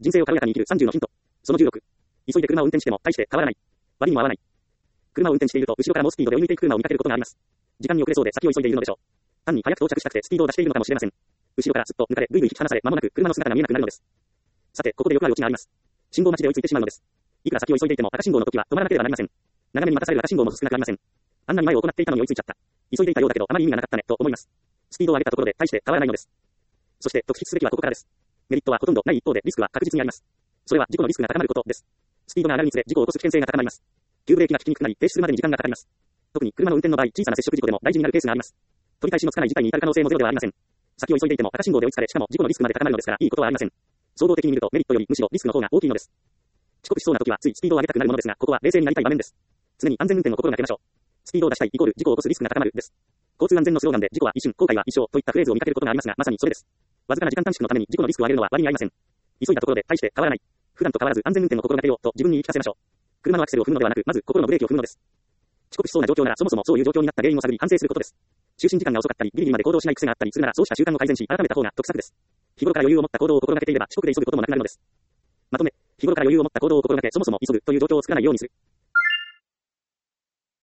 人生を軽やかに生きる30のヒント。その16。急いで車を運転しても大して変わらない。割にも合わない。車を運転していると後ろから猛スピードで追い抜いていく車を見かけることがあります。時間に遅れそうで先を急いでいるのでしょう。単に早く到着したくてスピードを出しているのかもしれません。後ろからすっと抜かれ、ぐいぐい引き離され、間もなく車の姿が見えなくなるのです。さて、ここでよくあるオチがあります。信号待ちで追いついてしまうのです。いくら先を急いでいても赤信号の時は止まらなければなりません。長めに待たされる赤信号も少なくありません。あんなに前を行っていたのに追いついちゃった。急いでいたようだけどあまり意味がなかったね、と思います。スピードを上げたところで大して変わらないのです。そして特筆すべきはここからです。メリットはほとんどない一方でリスクは確実にあります。それは事故のリスクが高まることです。スピードが上がるにつれ事故を起こす危険性が高まります。急ブレーキが効きにくくなり停止するまでに時間がかかります。特に車の運転の場合、小さな接触事故でも大事になるケースがあります。取り返しのつかない事態に至る可能性もゼロではありません。先を急いでいても赤信号で追いつかれ、しかも事故のリスクまで高まるのですからいいことはありません。総合的に見るとメリットよりむしろリスクの方が大きいのです。遅刻しそうな時はついスピードを上げたくなるものですが、ここは冷静になりたい場面です。常に安全運転を心がけましょう。スピードを出したいイコール事故を起こすリスクが高まるです。交通安全のスローガンで事故は一瞬、後悔は一生といったフレーズを見かけることがありますが、まさにそれです。わずかな時間短縮のために事故のリスクを上げるのは割に合いません。急いだところで大して変わらない。普段と変わらず安全運転を心がけようと自分に言い聞かせましょう。車のアクセルを踏むのではなく、まず心のブレーキを踏むのです。遅刻しそうな状況ならそもそもそういう状況になった原因を探り反省することです。就寝時間が遅かったり、ギリギリまで行動しない癖があったりするならそうした習慣を改善し、改めた方が得策です。日頃から余裕を持った行動を心がけていれば遅刻で急ぐこともなくなるのです。まとめ、日頃から余裕を持った行動を心がけ、そもそも急ぐという状況を作らないようにする。